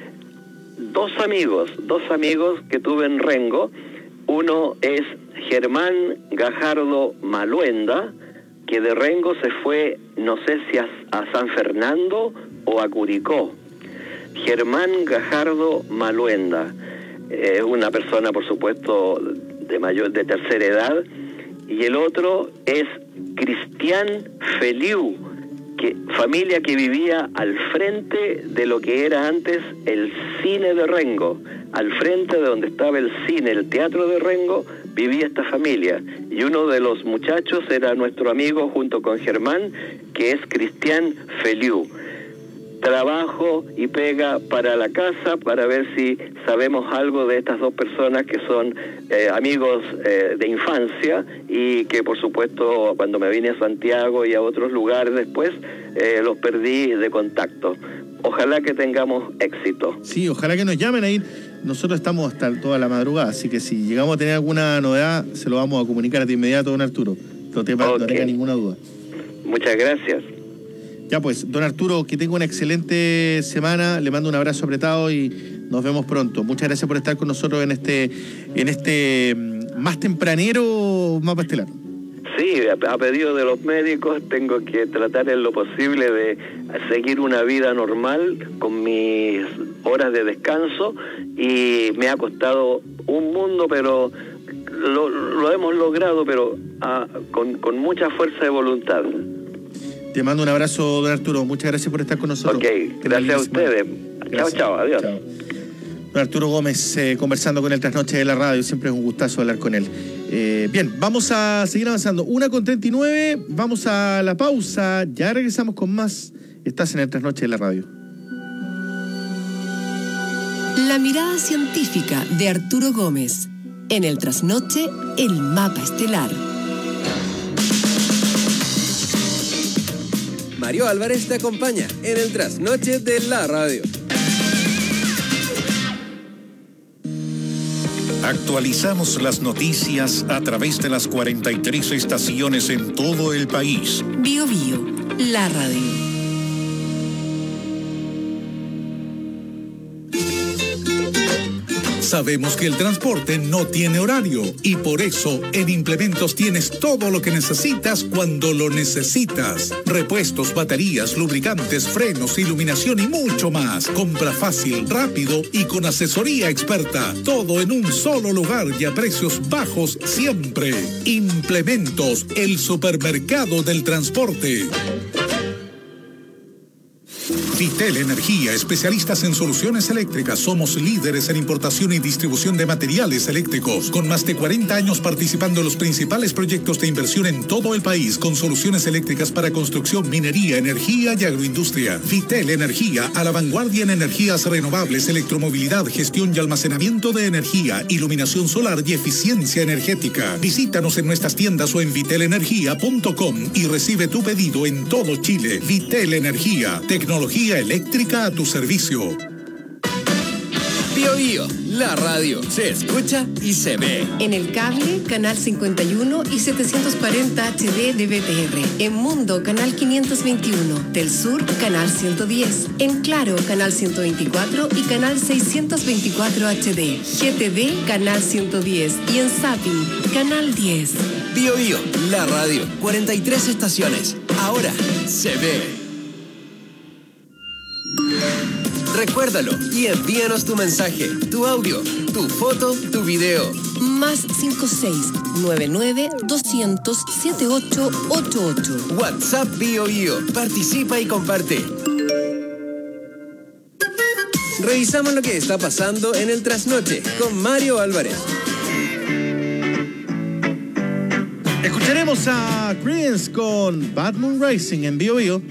Dos amigos, dos amigos que tuve en Rengo. Uno es Germán Gajardo Maluenda, que de Rengo se fue, no sé si a, a San Fernando o a Curicó. Germán Gajardo Maluenda es eh, una persona, por supuesto, de mayor, de tercera edad, y el otro es Cristian Feliu, que, familia que vivía al frente de lo que era antes el cine de Rengo. Al frente de donde estaba el cine, el teatro de Rengo, vivía esta familia. Y uno de los muchachos era nuestro amigo junto con Germán, que es Cristian Feliu. Trabajo y pega para la casa para ver si sabemos algo de estas dos personas que son eh, amigos eh, de infancia y que por supuesto cuando me vine a Santiago y a otros lugares después eh, los perdí de contacto. Ojalá que tengamos éxito. Sí, ojalá que nos llamen ahí. Nosotros estamos hasta toda la madrugada, así que si llegamos a tener alguna novedad, se lo vamos a comunicar de inmediato, don Arturo. No te okay. No tenga ninguna duda. Muchas gracias. Ya pues, don Arturo, que tenga una excelente semana. Le mando un abrazo apretado y nos vemos pronto. Muchas gracias por estar con nosotros en este, en este más tempranero Mapa Estelar. Sí, a pedido de los médicos tengo que tratar en lo posible de seguir una vida normal con mis horas de descanso y me ha costado un mundo, pero lo, lo hemos logrado, pero ah, con, con mucha fuerza de voluntad. Te mando un abrazo, don Arturo. Muchas gracias por estar con nosotros. Ok, gracias a ustedes. Chao, chao, adiós. Chao. Don Arturo Gómez, eh, conversando con el Trasnoche de la Radio. Siempre es un gustazo hablar con él. Eh, bien, vamos a seguir avanzando. una con treinta y nueve, vamos a la pausa. Ya regresamos con más. Estás en el Trasnoche de la Radio. La mirada científica de Arturo Gómez. En el Trasnoche, el Mapa Estelar. Mario Álvarez te acompaña en el Trasnoche de la Radio. Actualizamos las noticias a través de las cuarenta y tres estaciones en todo el país. Bio Bio, la radio. Sabemos que el transporte no tiene horario y por eso en Implementos tienes todo lo que necesitas cuando lo necesitas. Repuestos, baterías, lubricantes, frenos, iluminación y mucho más. Compra fácil, rápido y con asesoría experta. Todo en un solo lugar y a precios bajos siempre. Implementos, el supermercado del transporte. Vitel Energía, especialistas en soluciones eléctricas. Somos líderes en importación y distribución de materiales eléctricos. Con más de cuarenta años participando en los principales proyectos de inversión en todo el país, con soluciones eléctricas para construcción, minería, energía y agroindustria. Vitel Energía, a la vanguardia en energías renovables, electromovilidad, gestión y almacenamiento de energía, iluminación solar y eficiencia energética. Visítanos en nuestras tiendas o en vitel energía punto com y recibe tu pedido en todo Chile. Vitel Energía, tecnología eléctrica a tu servicio. Bio Bio, la radio se escucha y se ve. En el cable, canal cincuenta y uno y setecientos cuarenta H D de B T R. En Mundo, canal quinientos veintiuno. Del Sur, canal ciento diez. En Claro, canal ciento veinticuatro y canal seiscientos veinticuatro H D. G T V, canal ciento diez. Y en Zapping, canal diez. Bio Bio, la radio, cuarenta y tres estaciones. Ahora se ve. Recuérdalo y envíanos tu mensaje, tu audio, tu foto, tu video. Más cinco seis nueve nueve dos cero cero siete ocho ocho ocho. WhatsApp Bio Bio. Participa y comparte. Revisamos lo que está pasando en el trasnoche con Mario Álvarez. Escucharemos a Creedence con Bad Moon Rising en Bio Bio.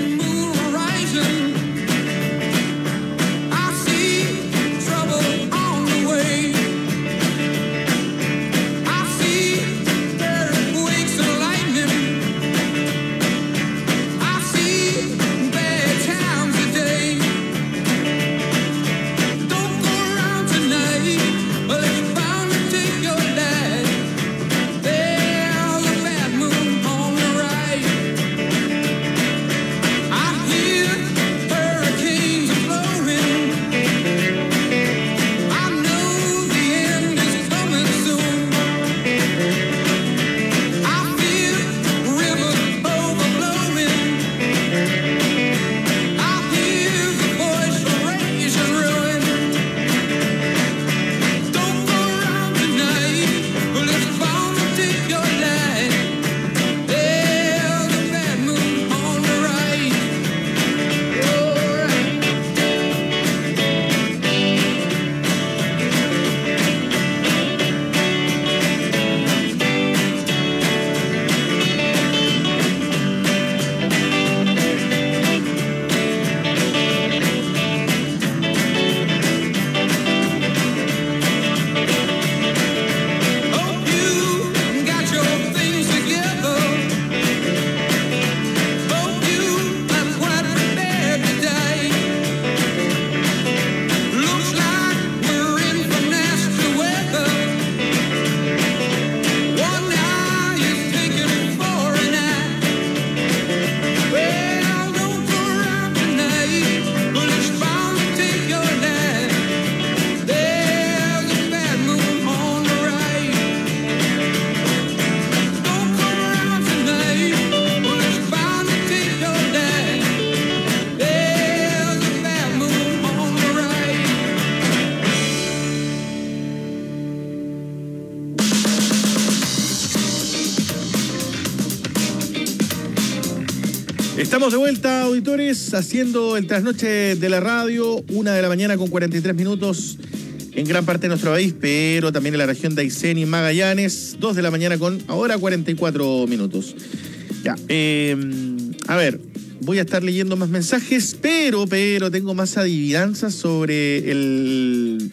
Estamos de vuelta, auditores, haciendo el trasnoche de la radio, una de la mañana con cuarenta y tres minutos en gran parte de nuestro país, pero también en la región de Aysén y Magallanes, dos de la mañana con ahora cuarenta y cuatro minutos. Ya, eh, a ver, voy a estar leyendo más mensajes, pero, pero tengo más adivinanzas sobre el,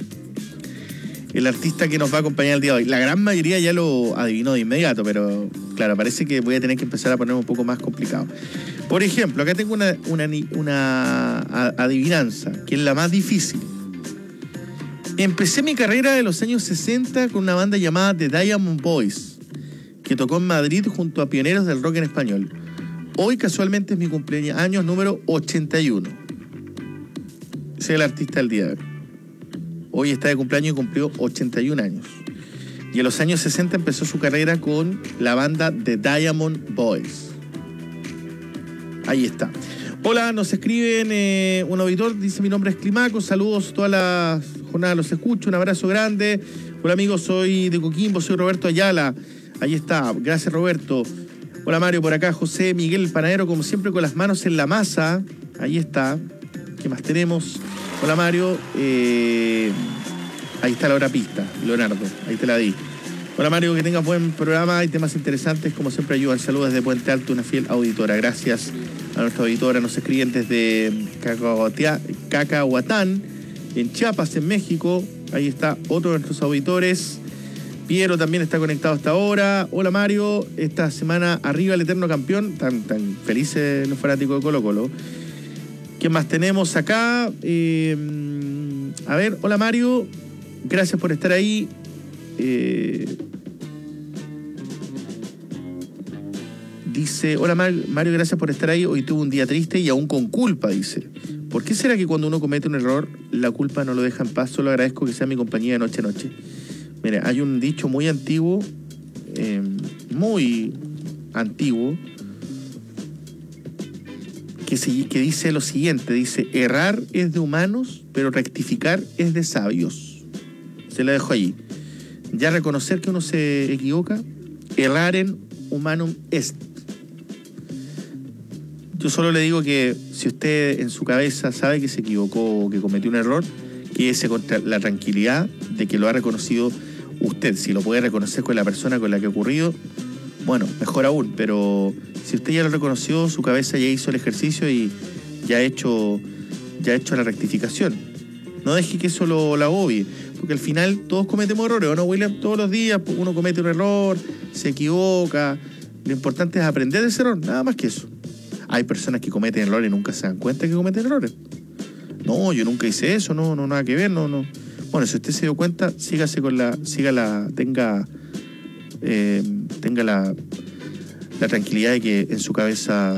el artista que nos va a acompañar el día de hoy. La gran mayoría ya lo adivinó de inmediato, pero claro, parece que voy a tener que empezar a poner un poco más complicado. Por ejemplo, acá tengo una, una, una adivinanza, que es la más difícil. Empecé mi carrera de los años sesenta con una banda llamada The Diamond Boys, que tocó en Madrid junto a pioneros del rock en español. Hoy casualmente es mi cumpleaños número ochenta y uno. Ese es el artista del día de hoy. Hoy está de cumpleaños y cumplió ochenta y un años. Y en los años sesenta empezó su carrera con la banda The Diamond Boys. Ahí está. Hola, nos escriben eh, un auditor, dice: mi nombre es Climaco, saludos, toda la jornada los escucho, un abrazo grande. Hola amigos, soy de Coquimbo, soy Roberto Ayala. Ahí está, gracias Roberto. Hola Mario, por acá José Miguel Panadero, como siempre con las manos en la masa. Ahí está. ¿Qué más tenemos? Hola Mario, eh, ahí está la hora pista, Leonardo, ahí te la di. Hola Mario, que tengas buen programa, hay temas interesantes, como siempre ayudan. Saludos desde Puente Alto, una fiel auditora. Gracias a nuestra auditora, nos escriben desde Cacahuatán, en Chiapas, en México. Ahí está otro de nuestros auditores. Piero también está conectado hasta ahora. Hola Mario, esta semana arriba el eterno campeón. Tan, tan felices los fanáticos de Colo Colo. ¿Qué más tenemos acá? Eh, a ver, hola Mario, gracias por estar ahí. Eh, dice, hola Mario, gracias por estar ahí. Hoy tuve un día triste y aún con culpa, dice. ¿Por qué será que cuando uno comete un error, la culpa no lo deja en paz? Solo agradezco que sea mi compañía de noche a noche. Mira, hay un dicho muy antiguo, eh, muy antiguo que, se, que dice lo siguiente, dice, errar es de humanos, pero rectificar es de sabios. Se la dejo allí. Ya reconocer que uno se equivoca, erraren humanum est. Yo solo le digo que si usted en su cabeza sabe que se equivocó o que cometió un error, quédese con la tranquilidad de que lo ha reconocido usted. Si lo puede reconocer con la persona con la que ha ocurrido, bueno, mejor aún. Pero si usted ya lo reconoció, su cabeza ya hizo el ejercicio y ya ha hecho, ya ha hecho la rectificación. No deje que eso lo, lo agobie, porque al final todos cometemos errores, ¿o no, William? Todos los días uno comete un error, se equivoca. Lo importante es aprender de ese error, nada más que eso. Hay personas que cometen errores y nunca se dan cuenta que cometen errores. No, yo nunca hice eso, no, no, nada que ver, no, no. Bueno, si usted se dio cuenta, sígase con la, sígala, tenga, eh, tenga la, la tranquilidad de que en su cabeza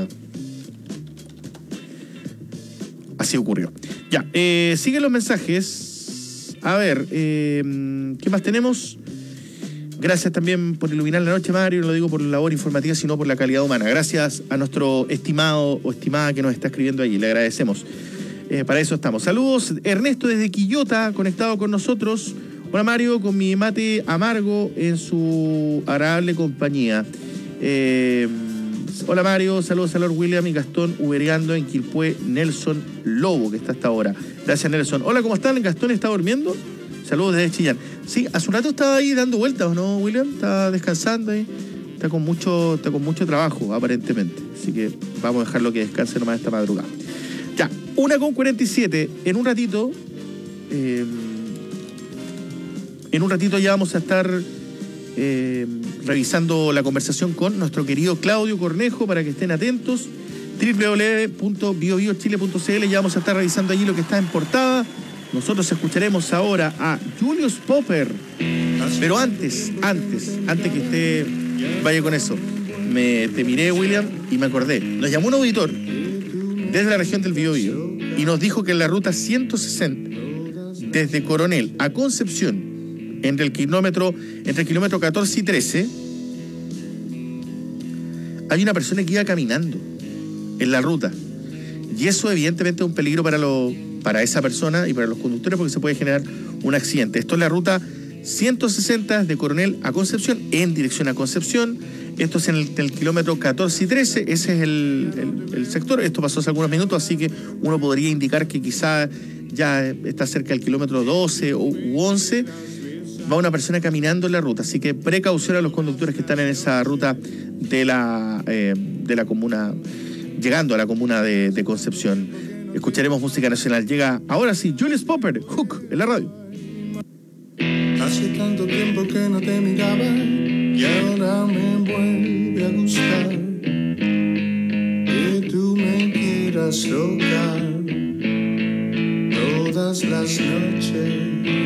así ocurrió. Ya, eh, siguen los mensajes. A ver, eh, ¿qué más tenemos? Gracias también por iluminar la noche, Mario. No lo digo por la labor informativa, sino por la calidad humana. Gracias a nuestro estimado o estimada que nos está escribiendo allí. Le agradecemos. Eh, para eso estamos. Saludos, Ernesto desde Quillota, conectado con nosotros. Hola, Mario, con mi mate amargo en su agradable compañía. Eh, hola, Mario. Saludos a Lord William y Gastón ubereando en Quilpué, Nelson Lobo, que está hasta ahora. Gracias, Nelson. Hola, ¿cómo están? ¿Gastón está durmiendo? Saludos desde Chillán. Sí, hace un rato estaba ahí dando vueltas, ¿no, William? Está descansando ahí. Está con mucho, está con mucho trabajo, aparentemente. Así que vamos a dejarlo que descanse nomás esta madrugada. Ya, una con cuarenta y siete. En un ratito, eh, en un ratito ya vamos a estar eh, revisando la conversación con nuestro querido Claudio Cornejo, para que estén atentos. doble u doble u doble u punto bio bio chile punto c l. Ya vamos a estar revisando allí lo que está en portada. Nosotros escucharemos ahora a Julius Popper. Pero antes, antes, antes que usted vaya con eso, me, te miré, William, y me acordé. Nos llamó un auditor desde la región del Biobío y nos dijo que en la ruta ciento sesenta, desde Coronel a Concepción, entre el kilómetro, entre el kilómetro catorce y trece, hay una persona que iba caminando en la ruta. Y eso evidentemente es un peligro para, lo, para esa persona y para los conductores, porque se puede generar un accidente. Esto es la ruta ciento sesenta de Coronel a Concepción, en dirección a Concepción. Esto es en el, el kilómetro catorce y trece, ese es el, el, el sector. Esto pasó hace algunos minutos, así que uno podría indicar que quizá ya está cerca del kilómetro doce u once. Va una persona caminando en la ruta, así que precaución a los conductores que están en esa ruta de la, eh, de la comuna, llegando a la comuna de, de Concepción. Escucharemos música nacional. Llega ahora sí Julius Popper, Hook, en la radio. Hace tanto tiempo que no te miraba y ahora me vuelve a gustar que tú me quieras tocar todas las noches.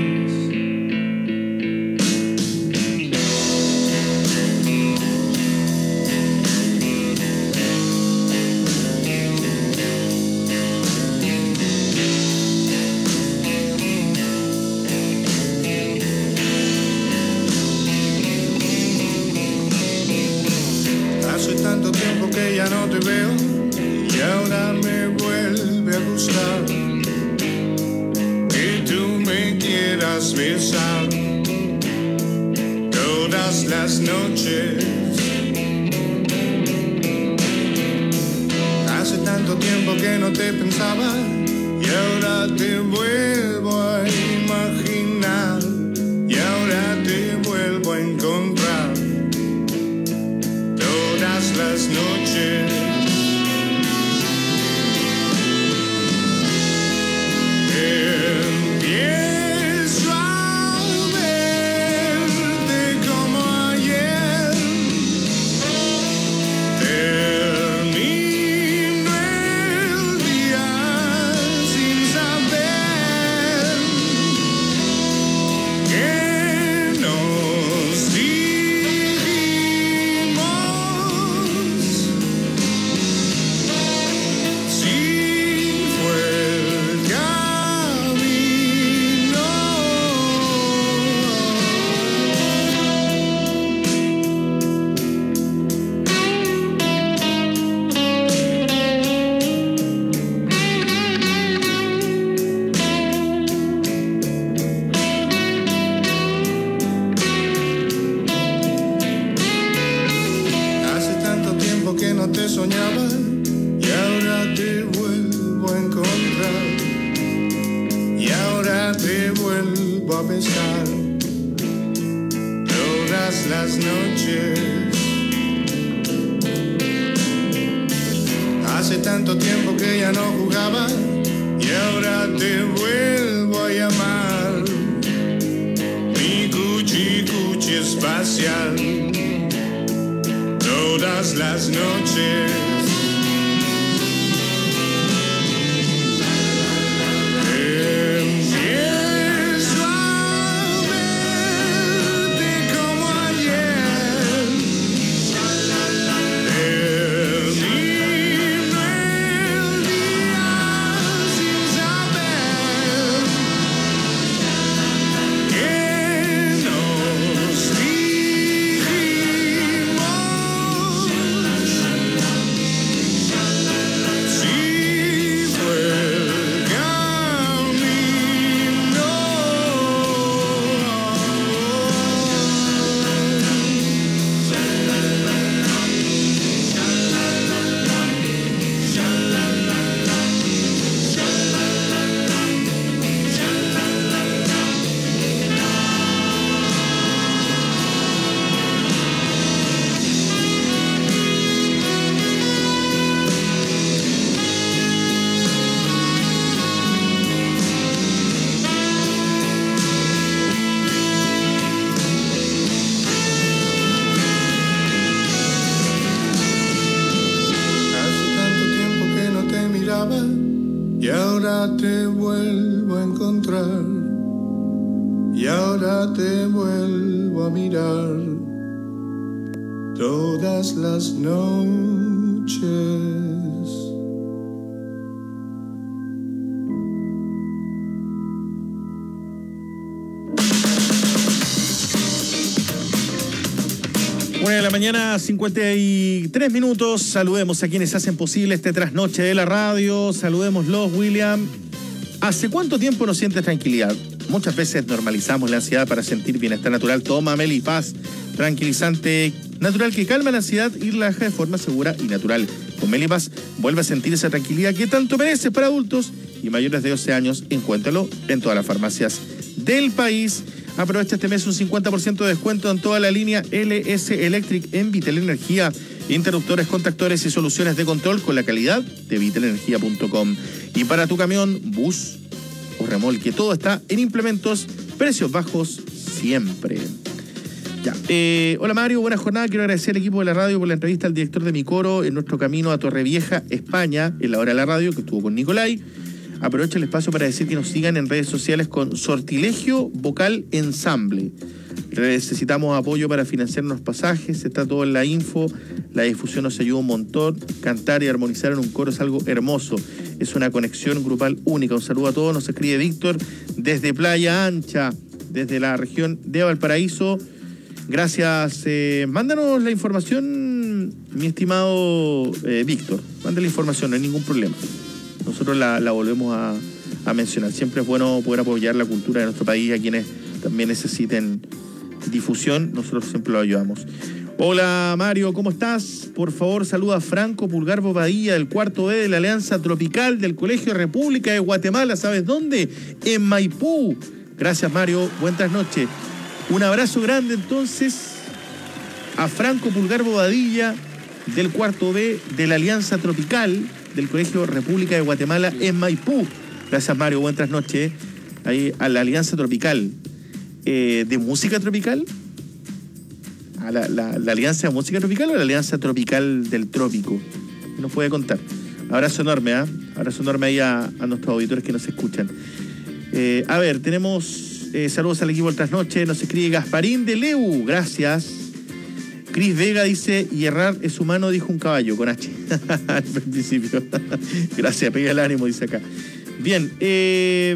Que ya no te veo y ahora me vuelve a gustar que tú me quieras besar todas las noches. Hace tanto tiempo que no te pensaba y ahora te vuelvo a imaginar y ahora te vuelvo a encontrar todas las noches. Empiezo a verte como ayer. Termino el día sin saber soñaba y ahora te vuelvo a encontrar y ahora te vuelvo a besar todas las noches. Hace tanto tiempo que ya no jugaba y ahora te vuelvo a llamar mi cuchi cuchi espacial todas las noches. Empiezo a verte como ayer. Termino el día sin saber que nos dijimos. Si fue el camino. Hace tanto tiempo que no te miraba y ahora te vuelvo a encontrar y ahora te vuelvo a mirar todas las noches. Una de la mañana, cincuenta y tres minutos. Saludemos a quienes hacen posible este trasnoche de la radio. Saludémoslos, William. ¿Hace cuánto tiempo no sientes tranquilidad? Muchas veces normalizamos la ansiedad para sentir bienestar natural. Toma Melipaz, tranquilizante natural que calma la ansiedad y relaja de forma segura y natural. Con Melipaz vuelve a sentir esa tranquilidad que tanto mereces para adultos y mayores de doce años. Encuéntralo en todas las farmacias del país. Aprovecha este mes un cincuenta por ciento de descuento en toda la línea L S Electric en Vitel Energía. Interruptores, contactores y soluciones de control con la calidad de vitel energía punto com. Y para tu camión, bus o remolque, todo está en implementos, precios bajos siempre. Ya. Eh, hola Mario, buena jornada. Quiero agradecer al equipo de la radio por la entrevista al director de mi coro en nuestro camino a Torrevieja, España, en la hora de la radio, que estuvo con Nicolai. Aprovecho el espacio para decir que nos sigan en redes sociales con Sortilegio Vocal Ensamble. Necesitamos apoyo para financiar los pasajes, está todo en la info, la difusión nos ayuda un montón. Cantar y armonizar en un coro es algo hermoso, es una conexión grupal única. Un saludo a todos, nos escribe Víctor desde Playa Ancha, desde la región de Valparaíso. Gracias, eh, mándanos la información, mi estimado eh, Víctor, manda la información, no hay ningún problema. Nosotros la, la volvemos a, a mencionar. Siempre es bueno poder apoyar la cultura de nuestro país a quienes también necesiten difusión. Nosotros siempre lo ayudamos. Hola Mario, ¿cómo estás? Por favor, saluda a Franco Pulgar Bobadilla del cuarto B de la Alianza Tropical del Colegio República de Guatemala. ¿Sabes dónde? En Maipú. Gracias Mario, buenas noches. Un abrazo grande entonces a Franco Pulgar Bobadilla del cuarto B de la Alianza Tropical del Colegio República de Guatemala en Maipú. Gracias Mario, buenas noches. Ahí a la Alianza Tropical. Eh, ¿De música tropical? ¿A la, la, la Alianza de Música Tropical o la Alianza Tropical del Trópico? ¿Qué nos puede contar? Abrazo enorme, ¿ah? ¿eh? Abrazo enorme ahí a, a nuestros auditores que nos escuchan. Eh, a ver, tenemos eh, saludos al equipo del Trasnoche. Nos escribe Gasparín de Leu. Gracias. Cris Vega dice, y errar es humano, dijo un caballo, con H. Al principio. Gracias, pega el ánimo, dice acá. Bien, eh,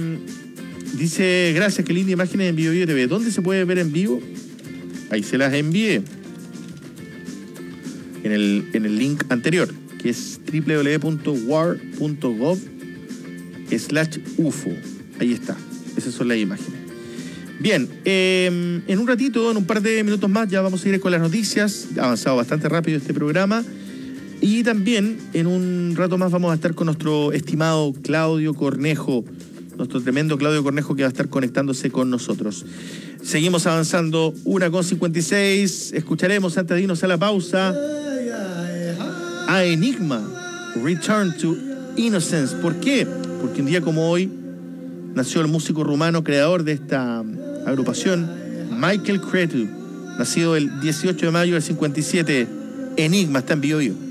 dice, gracias, qué linda imágenes en Vivo Vivo T V. ¿Dónde se puede ver en vivo? Ahí se las envié. En el, en el link anterior, que es doble u doble u doble u punto war punto gov slash u f o. Ahí está. Esas son las imágenes. Bien, eh, en un ratito, en un par de minutos más, ya vamos a ir con las noticias. Ha avanzado bastante rápido este programa. Y también en un rato más vamos a estar con nuestro estimado Claudio Cornejo, nuestro tremendo Claudio Cornejo, que va a estar conectándose con nosotros. Seguimos avanzando, una con cincuenta y seis. Escucharemos, antes de irnos a la pausa, a Enigma, Return to Innocence. ¿Por qué? Porque un día como hoy nació el músico rumano creador de esta agrupación, Michael Cretu, nacido el dieciocho de mayo del cincuenta y siete. Enigma está en Bio Bio.